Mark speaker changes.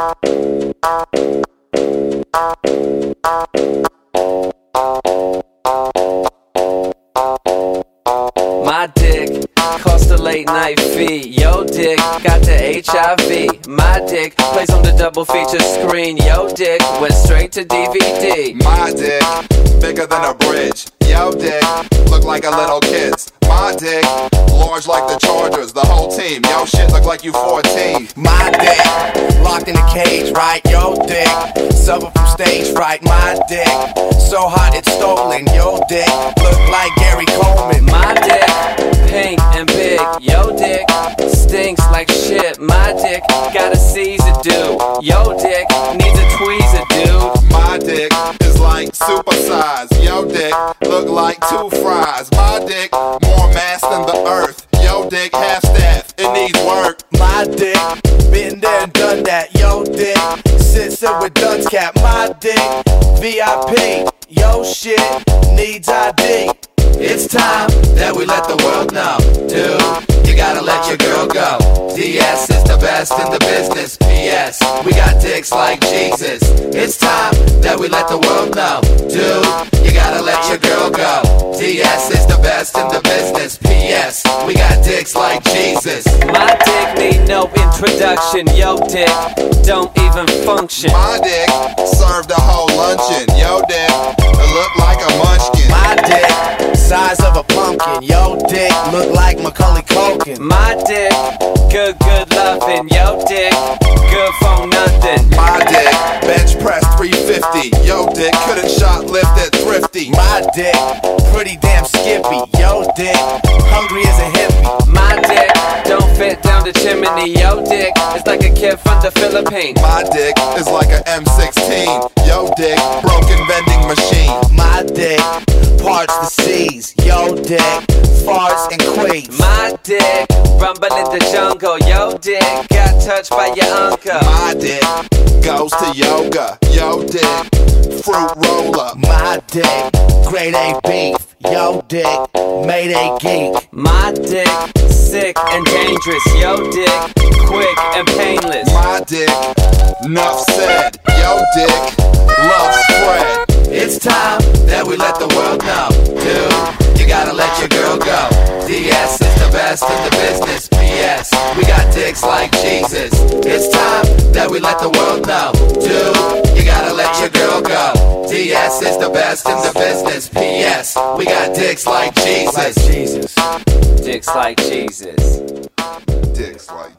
Speaker 1: My dick cost a late night fee. Yo dick got the HIV. My dick plays on the double feature screen. Yo dick went straight to DVD.
Speaker 2: My dick bigger than a bridge. Yo dick look like a little kid's. My dick large like the Chargers, the whole team. Yo shit look like you 14.
Speaker 3: My dick locked in a cage, right? Yo dick suffer from stage fright. My dick so hot it's stolen. Yo dick look like Gary Coleman.
Speaker 1: My dick pink and big. Yo dick stinks like shit. My dick got a Caesar dude. Yo dick needs a tweezer dude.
Speaker 2: My dick is like supersized. Yo dick look like two fries. My dick more mass than the earth. Yo dick half staff, it needs work.
Speaker 3: My dick been there and done that. Yo dick sits there with Duns cap. My dick VIP. Yo shit needs ID. It's time that we let the world know, dude, you gotta let your girl go. DS is the best in the business. PS, we got dicks like Jesus. It's time that we let the world know, dude, you gotta let your girl go. DS is the best in the business. PS, we got dicks like Jesus.
Speaker 1: My dick need no introduction. Yo dick don't even function.
Speaker 2: My dick served a whole luncheon. Yo dick, it look like a munchkin.
Speaker 3: My dick size of a pumpkin. Yo dick look like Macaulay Culkin.
Speaker 1: My dick good loving. Yo dick good for nothing.
Speaker 2: My dick bench press 350. Yo dick couldn't shoplift at Thrifty.
Speaker 3: My dick pretty damn skippy. Yo dick hungry as a hippie.
Speaker 1: My dick don't fit down the chimney. Yo dick is like a kid from the Philippines.
Speaker 2: My dick is like a M16. Yo dick broken vending machine.
Speaker 3: My dick parts the seas. Yo dick farts and quakes.
Speaker 1: My dick rumble in the jungle. Yo dick got touched by your uncle.
Speaker 2: My dick goes to yoga. Yo dick fruit roller.
Speaker 3: My dick grade A beef. Yo dick made a geek.
Speaker 1: My dick sick and dangerous. Yo dick quick and painless.
Speaker 2: My dick nuff said. Yo dick love spread.
Speaker 3: It's time that we let the world know, dude, you gotta let your girl go. DS is the best in the business. PS, we got dicks like Jesus. It's time that we let the world know, dude, you gotta let your girl go. DS is the best in the business. PS, we got dicks like Jesus.
Speaker 1: Dicks like Jesus.
Speaker 2: Dicks like